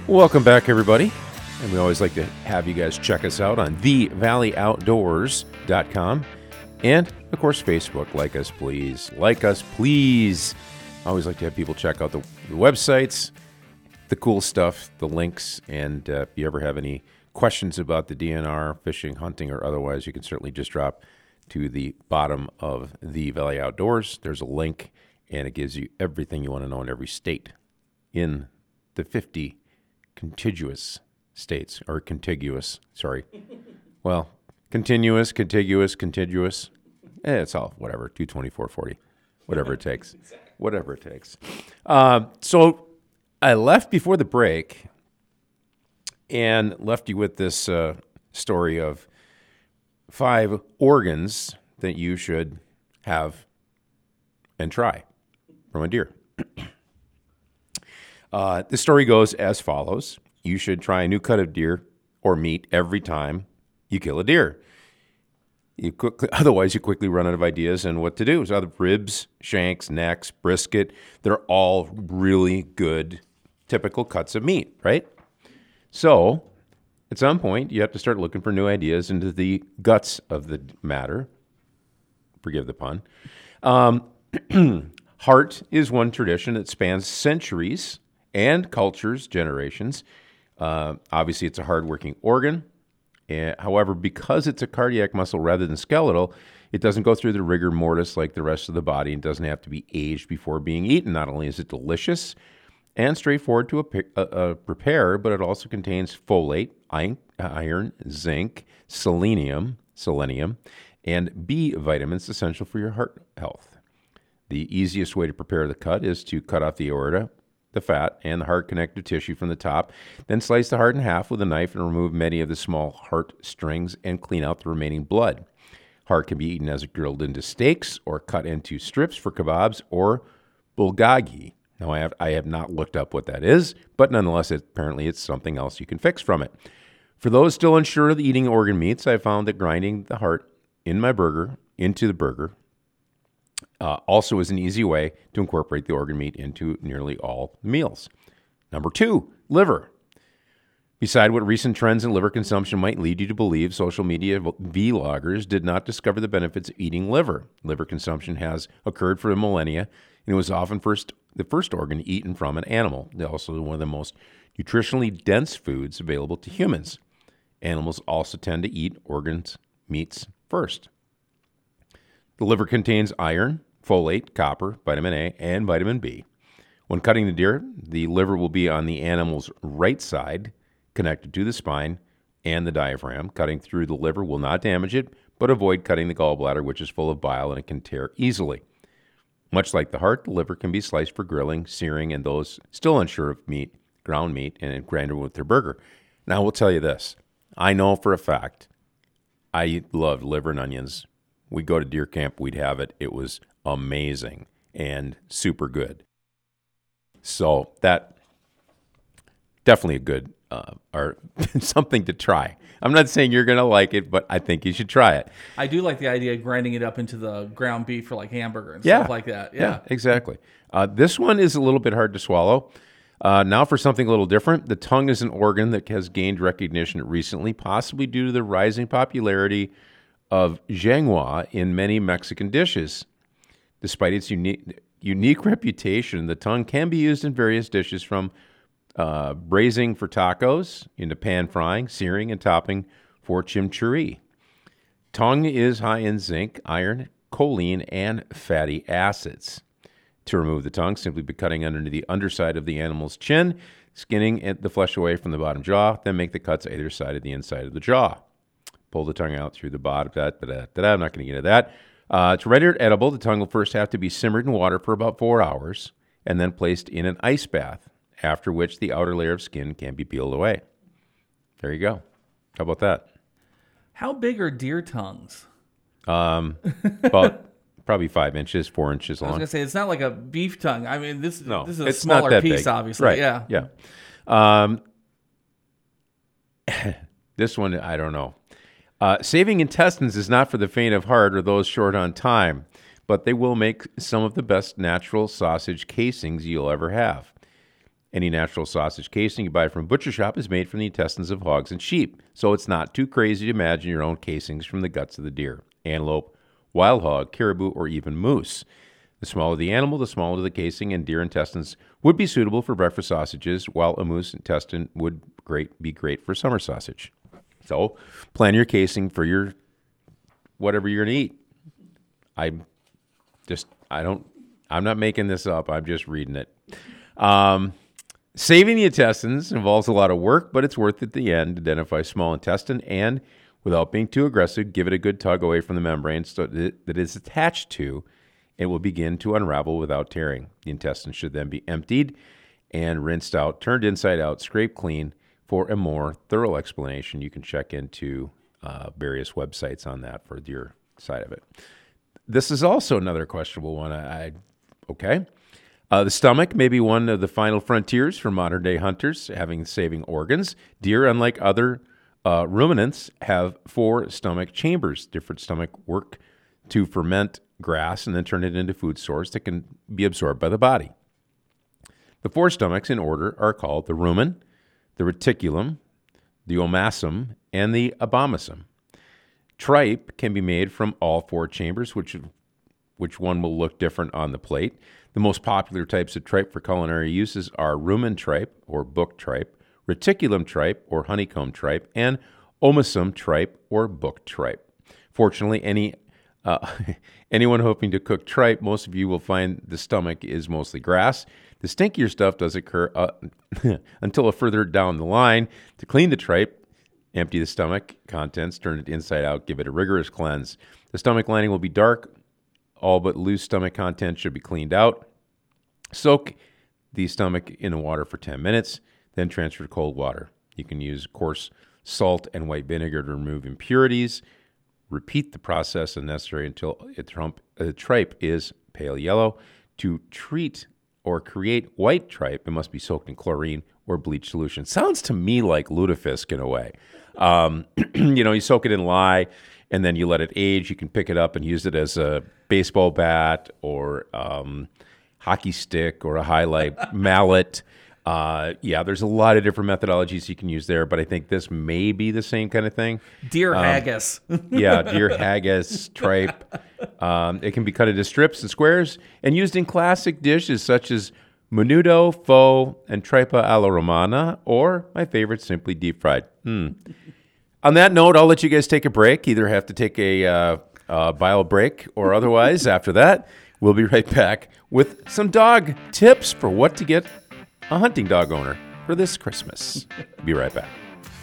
Welcome back, everybody. And we always like to have you guys check us out on thevalleyoutdoors.com. And, of course, Facebook. Like us, please. Like us, please. I always like to have people check out the websites, the cool stuff, the links. And if you ever have any questions about the DNR, fishing, hunting, or otherwise, you can certainly just drop to the bottom of the Valley Outdoors. There's a link, and it gives you everything you want to know in every state in the 50 contiguous states, or contiguous, sorry. Well, contiguous. It's all whatever, 224.40, whatever it takes. Whatever it takes. So I left before the break and left you with this story of 5 organs that you should have and try from a deer. The story goes as follows. You should try a new cut of deer or meat every time you kill a deer. Otherwise, you quickly run out of ideas and what to do. So ribs, shanks, necks, brisket, they're all really good, typical cuts of meat, right? So at some point, you have to start looking for new ideas into the guts of the matter. Forgive the pun. Heart is one tradition that spans centuries and cultures, generations. Obviously, it's a hard-working organ. However, because it's a cardiac muscle rather than skeletal, it doesn't go through the rigor mortis like the rest of the body and doesn't have to be aged before being eaten. Not only is it delicious and straightforward to prepare, but it also contains folate, iron, zinc, selenium, and B vitamins essential for your heart health. The easiest way to prepare the cut is to cut off the aorta, the fat, and the heart connective tissue from the top. Then slice the heart in half with a knife and remove many of the small heart strings and clean out the remaining blood. Heart can be eaten as grilled into steaks or cut into strips for kebabs or bulgogi. Now, I have not looked up what that is, but nonetheless, apparently it's something else you can fix from it. For those still unsure of eating organ meats, I found that grinding the heart into the burger, also is an easy way to incorporate the organ meat into nearly all meals. Number 2, liver. Beside what recent trends in liver consumption might lead you to believe, social media vloggers did not discover the benefits of eating liver. Liver consumption has occurred for millennia, and it was often the first organ eaten from an animal. It's also one of the most nutritionally dense foods available to humans. Animals also tend to eat meats first. The liver contains iron, folate, copper, vitamin A, and vitamin B. When cutting the deer, the liver will be on the animal's right side, connected to the spine and the diaphragm. Cutting through the liver will not damage it, but avoid cutting the gallbladder, which is full of bile and it can tear easily. Much like the heart, the liver can be sliced for grilling, searing, and those still unsure of ground meat, and grinded with their burger. Now, I will tell you this. I know for a fact I love liver and onions. We'd go to deer camp, we'd have it. It was amazing and super good. So that definitely a good or something to try. I'm not saying you're going to like it, but I think you should try it. I do like the idea of grinding it up into the ground beef for like hamburger and stuff like that. Yeah, exactly. This one is a little bit hard to swallow. Now for something a little different. The tongue is an organ that has gained recognition recently, possibly due to the rising popularity of zhengua in many Mexican dishes. Despite its unique reputation, the tongue can be used in various dishes, from braising for tacos into pan frying, searing, and topping for chimichurri. Tongue is high in zinc, iron, choline, and fatty acids. To remove the tongue, simply by cutting under the underside of the animal's chin, skinning the flesh away from the bottom jaw, then make the cuts either side of the inside of the jaw. Pull the tongue out through the bottom. I'm not going to get into that. To render it edible, the tongue will first have to be simmered in water for about 4 hours and then placed in an ice bath, after which the outer layer of skin can be peeled away. There you go. How about that? How big are deer tongues? About probably 5 inches, 4 inches long. I was going to say, it's not like a beef tongue. I mean, this is a it's smaller not that piece, big. obviously. Right. Yeah. This one, I don't know. Saving intestines is not for the faint of heart or those short on time, but they will make some of the best natural sausage casings you'll ever have. Any natural sausage casing you buy from a butcher shop is made from the intestines of hogs and sheep, so it's not too crazy to imagine your own casings from the guts of the deer, antelope, wild hog, caribou, or even moose. The smaller the animal, the smaller the casing, and deer intestines would be suitable for breakfast sausages, while a moose intestine would be great for summer sausage. So plan your casing for your whatever you're going to eat. I'm not making this up. I'm just reading it. Saving the intestines involves a lot of work, but it's worth it at the end. Identify small intestine and, without being too aggressive, give it a good tug away from the membrane so that it is attached to. It will begin to unravel without tearing. The intestine should then be emptied and rinsed out, turned inside out, scraped clean. For a more thorough explanation, you can check into various websites on that for your side of it. This is also another questionable one. Okay. The stomach may be one of the final frontiers for modern-day hunters, having saving organs. Deer, unlike other ruminants, have 4 stomach chambers. Different stomach work to ferment grass and then turn it into food source that can be absorbed by the body. The 4 stomachs in order are called the rumen, the reticulum, the omasum, and the abomasum. Tripe can be made from all 4 chambers, which one will look different on the plate. The most popular types of tripe for culinary uses are rumen tripe or book tripe, reticulum tripe or honeycomb tripe, and omasum tripe or book tripe. Fortunately, anyone hoping to cook tripe, most of you will find the stomach is mostly grass. The stinkier stuff does occur until further down the line. To clean the tripe, empty the stomach contents, turn it inside out, give it a rigorous cleanse. The stomach lining will be dark. All but loose stomach contents should be cleaned out. Soak the stomach in the water for 10 minutes, then transfer to cold water. You can use coarse salt and white vinegar to remove impurities. Repeat the process if necessary until the tripe is pale yellow. To treat or create white tripe, it must be soaked in chlorine or bleach solution. Sounds to me like lutefisk in a way. You soak it in lye, and then you let it age. You can pick it up and use it as a baseball bat or hockey stick or a highlight mallet. There's a lot of different methodologies you can use there, but I think this may be the same kind of thing. Deer haggis. Deer haggis, tripe. It can be cut into strips and squares and used in classic dishes such as menudo, pho, and tripa alla romana, or my favorite, simply deep fried. On that note, I'll let you guys take a break. Either have to take a bio break or otherwise. After that, we'll be right back with some dog tips for what to get a hunting dog owner for this Christmas. Be right back.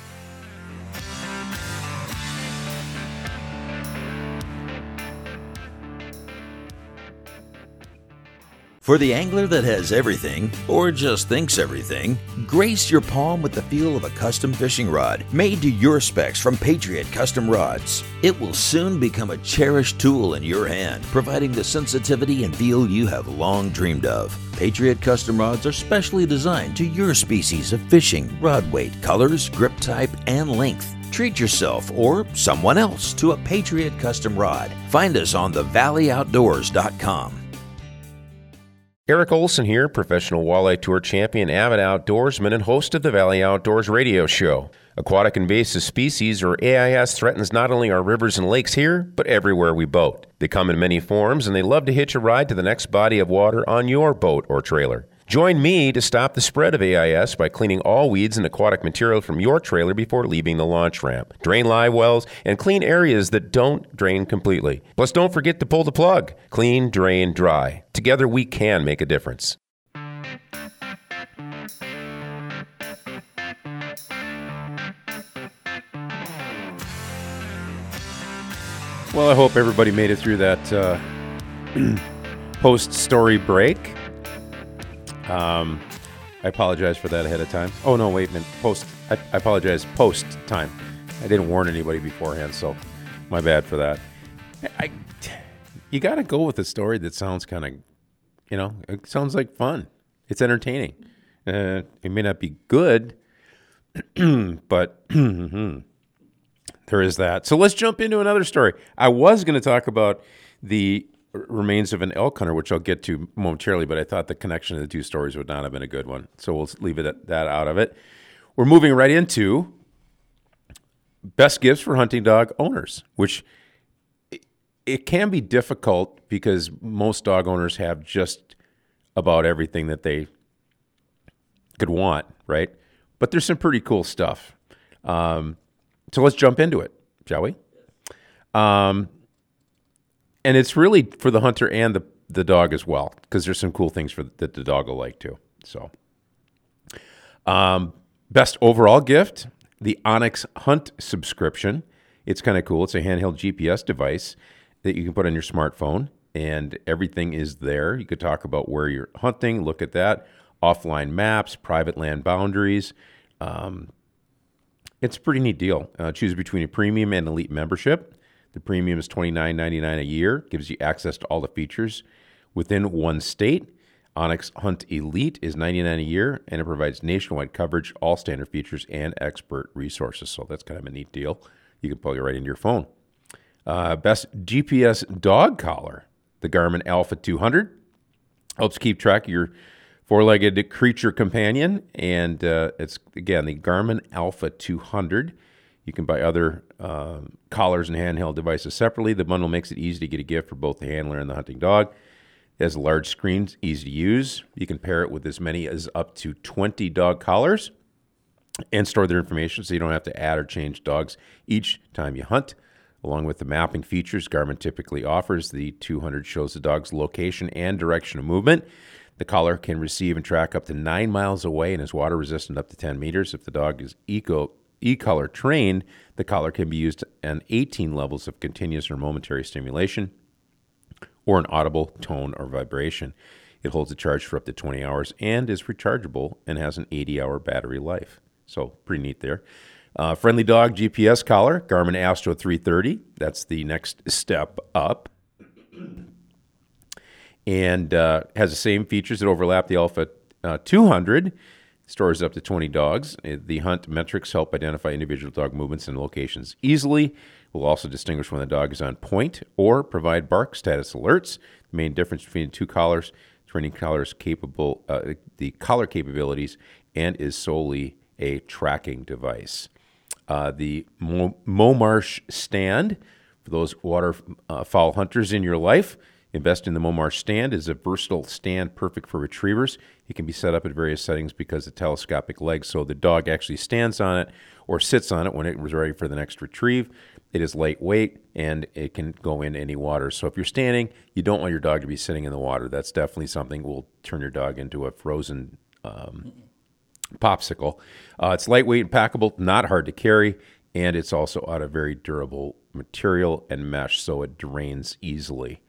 For the angler that has everything, or just thinks everything, grace your palm with the feel of a custom fishing rod made to your specs from Patriot Custom Rods. It will soon become a cherished tool in your hand, providing the sensitivity and feel you have long dreamed of. Patriot Custom Rods are specially designed to your species of fishing, rod weight, colors, grip type, and length. Treat yourself or someone else to a Patriot Custom Rod. Find us on thevalley.outdoors.com. Eric Olson here, professional walleye tour champion, avid outdoorsman, and host of the Valley Outdoors radio show. Aquatic invasive species, or AIS, threatens not only our rivers and lakes here, but everywhere we boat. They come in many forms, and they love to hitch a ride to the next body of water on your boat or trailer. Join me to stop the spread of AIS by cleaning all weeds and aquatic material from your trailer before leaving the launch ramp. Drain live wells and clean areas that don't drain completely. Plus, don't forget to pull the plug. Clean, drain, dry. Together, we can make a difference. Well, I hope everybody made it through that post-story break. I apologize for that ahead of time. Oh, no, wait a minute. I apologize post time. I didn't warn anybody beforehand, so my bad for that. You got to go with a story that sounds kind of, it sounds like fun. It's entertaining. It may not be good, but there is that. So let's jump into another story. I was going to talk about the remains of an elk hunter, which I'll get to momentarily, but I thought the connection of the two stories would not have been a good one. So we'll leave it at that out of it. We're moving right into best gifts for hunting dog owners, which it can be difficult because most dog owners have just about everything that they could want, right? But there's some pretty cool stuff. So let's jump into it, shall we? And it's really for the hunter and the dog as well, because there's some cool things that the dog will like too. So, best overall gift, the Onyx Hunt subscription. It's kind of cool. It's a handheld GPS device that you can put on your smartphone, and everything is there. You could talk about where you're hunting, look at that, offline maps, private land boundaries. It's a pretty neat deal. Choose between a premium and elite membership. The premium is $29.99 a year, gives you access to all the features within one state. Onyx Hunt Elite is $99 a year, and it provides nationwide coverage, all standard features, and expert resources. So that's kind of a neat deal. You can plug it right into your phone. Best GPS dog collar, the Garmin Alpha 200. Helps keep track of your four-legged creature companion, and it's, again, the Garmin Alpha 200. You can buy other collars and handheld devices separately. The bundle makes it easy to get a gift for both the handler and the hunting dog. It has a large screen, easy to use. You can pair it with as many as up to 20 dog collars and store their information so you don't have to add or change dogs each time you hunt. Along with the mapping features Garmin typically offers, the 200 shows the dog's location and direction of movement. The collar can receive and track up to 9 miles away and is water resistant up to 10 meters. If the dog is e-collar trained, the collar can be used on 18 levels of continuous or momentary stimulation or an audible tone or vibration. It holds a charge for up to 20 hours and is rechargeable and has an 80-hour battery life. So pretty neat there. Friendly Dog GPS collar, Garmin Astro 330. That's the next step up. And has the same features that overlap the Alpha 200. Stores up to 20 dogs. The hunt metrics help identify individual dog movements and locations easily. Will also distinguish when the dog is on point or provide bark status alerts. The main difference between the two collars, training collars capable, the collar capabilities, and is solely a tracking device. The Momarsh stand, for those waterfowl hunters in your life, invest in the Momarsh stand. Is a versatile stand perfect for retrievers. It can be set up at various settings because of telescopic legs, so the dog actually stands on it or sits on it when it was ready for the next retrieve. It is lightweight, and it can go in any water. So if you're standing, you don't want your dog to be sitting in the water. That's definitely something will turn your dog into a frozen popsicle. It's lightweight and packable, not hard to carry, and it's also out of very durable material and mesh, so it drains easily.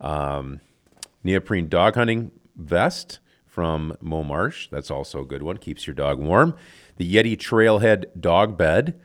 Neoprene dog hunting vest from Momarsh. That's also a good one. Keeps your dog warm. The Yeti Trailhead dog bed.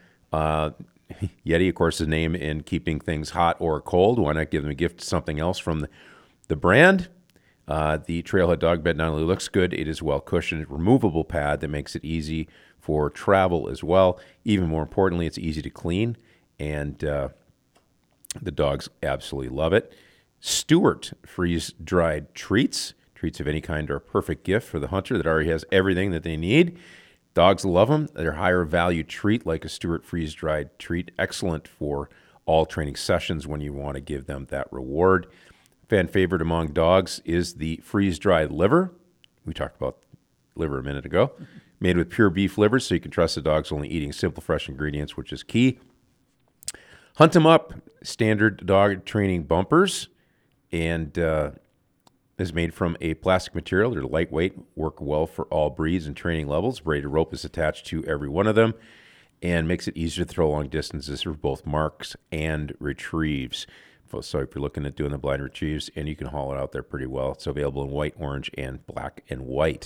Yeti, of course, is a name in keeping things hot or cold. Why not give them a gift to something else from the brand? The Trailhead dog bed not only looks good, it is well cushioned, removable pad that makes it easy for travel as well. Even more importantly, it's easy to clean, and the dogs absolutely love it. Stewart freeze-dried treats. Treats of any kind are a perfect gift for the hunter that already has everything that they need. Dogs love them. They're a higher value treat like a Stewart freeze-dried treat. Excellent for all training sessions when you want to give them that reward. Fan favorite among dogs is the freeze-dried liver. We talked about liver a minute ago. Made with pure beef liver, so you can trust the dog's only eating simple, fresh ingredients, which is key. Hunt 'em Up standard dog training bumpers, and is made from a plastic material. They're lightweight, work well for all breeds and training levels. Braided rope is attached to every one of them and makes it easier to throw long distances for both marks and retrieves. So if you're looking at doing the blind retrieves, and you can haul it out there pretty well. It's available in white, orange, and black and white.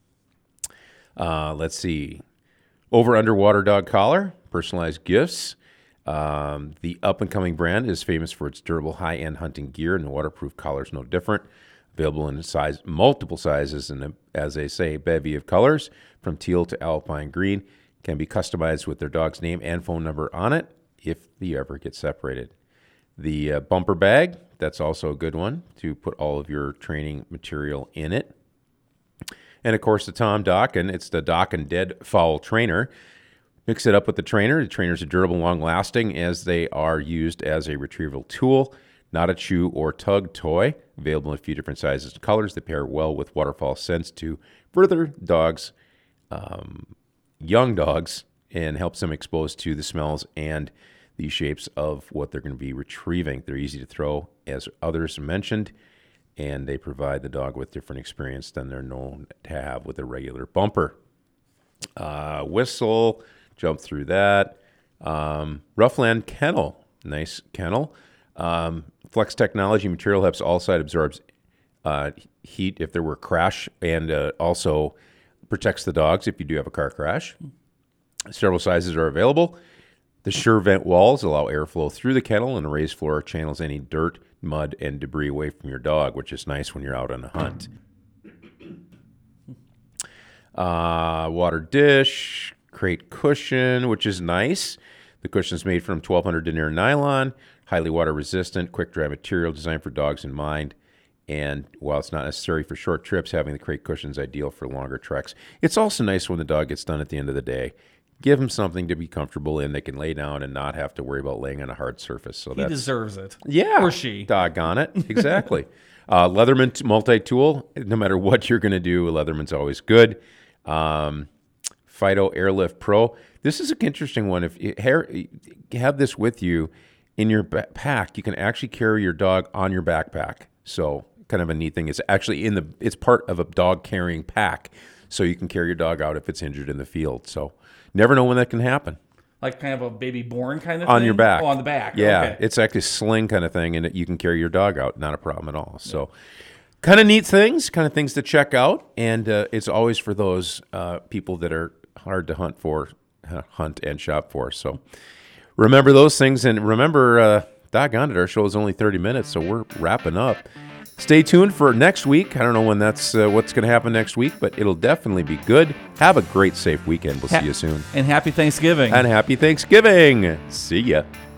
Let's see. Over Underwater dog collar, personalized gifts. The up-and-coming brand is famous for its durable high-end hunting gear, and the waterproof collar is no different. Available in multiple sizes, and as they say, bevy of colors, from teal to alpine green. Can be customized with their dog's name and phone number on it if you ever get separated. The bumper bag That's also a good one to put all of your training material in it. And of course, the Tom Dokken. It's the Dokken Deadfall Trainer. Mix it up with the trainer. The trainers are durable and long-lasting as they are used as a retrieval tool, not a chew or tug toy. Available in a few different sizes and colors. They pair well with waterfall scents to further dogs, young dogs, and helps them exposed to the smells and the shapes of what they're going to be retrieving. They're easy to throw, as others mentioned, and they provide the dog with different experience than they're known to have with a regular bumper. Whistle, jump through that. Roughland Kennel, nice kennel. Flex technology material helps all side absorbs heat if there were a crash, and also protects the dogs if you do have a car crash. Several sizes are available. The Sure Vent walls allow airflow through the kennel, and a raised floor channels any dirt, mud, and debris away from your dog, which is nice when you're out on a hunt. Water dish, crate cushion, which is nice. The cushion is made from 1200 denier nylon, highly water resistant, quick dry material designed for dogs in mind. And while it's not necessary for short trips, having the crate cushion is ideal for longer treks. It's also nice when the dog gets done at the end of the day. Give them something to be comfortable in. They can lay down and not have to worry about laying on a hard surface. So he deserves it. Yeah. Or she. Doggone it. Exactly. Leatherman multi-tool. No matter what you're going to do, Leatherman's always good. Fido Airlift Pro. This is an interesting one. If you have this with you in your pack, you can actually carry your dog on your backpack. So kind of a neat thing. It's actually it's part of a dog carrying pack. So you can carry your dog out if it's injured in the field. So never know when that can happen. Like kind of a baby born kind of thing? On your back. Oh, on the back. Yeah. Okay. It's like a sling kind of thing, and you can carry your dog out. Not a problem at all. So kind of neat things, kind of things to check out. And it's always for those people that are hard to hunt and shop for. So remember those things. And remember, doggone it, our show is only 30 minutes, so we're wrapping up. Stay tuned for next week. I don't know when that's what's going to happen next week, but it'll definitely be good. Have a great, safe weekend. We'll see you soon. And happy Thanksgiving. And happy Thanksgiving. See ya.